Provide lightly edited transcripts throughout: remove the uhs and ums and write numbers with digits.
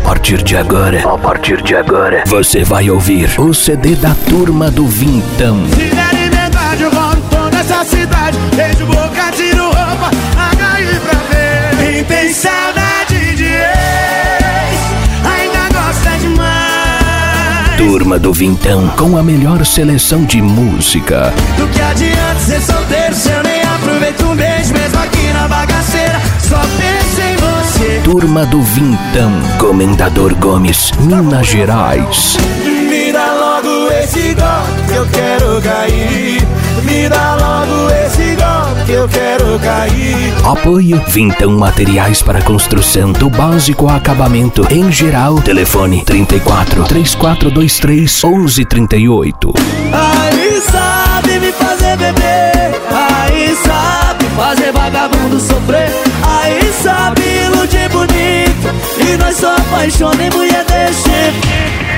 partir de agora, você vai ouvir o CD da Turma do Vintão. Se der liberdade, eu rodo toda essa cidade. Beijo, boca, tiro roupa, agarre pra ver. Quem tem saudade de ex, ainda gosta demais. Turma do Vintão, com a melhor seleção de música. Do que adianta ser solteiro se eu nem aproveito um beijo, mesmo aqui na bagaceira, só penso em você. Turma do Vintão, Comendador Gomes, Minas Gerais. Me dá logo esse golpe que eu quero cair. Me dá logo esse golpe que eu quero cair. Apoio Vintão Materiais para Construção, do básico ao acabamento em geral. Telefone 34 3423 1138. Aí sabe me fazer beber, aí sabe fazer vagabundo sofrer, aí sabe iludir bonito, e nós só apaixona em mulher desse jeito.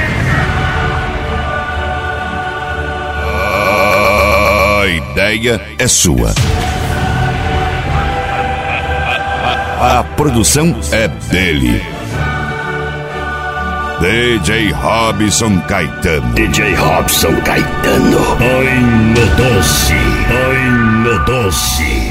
A ideia é sua. A produção é dele. DJ Robson Caetano. DJ Robson Caetano. Ai, meu doce.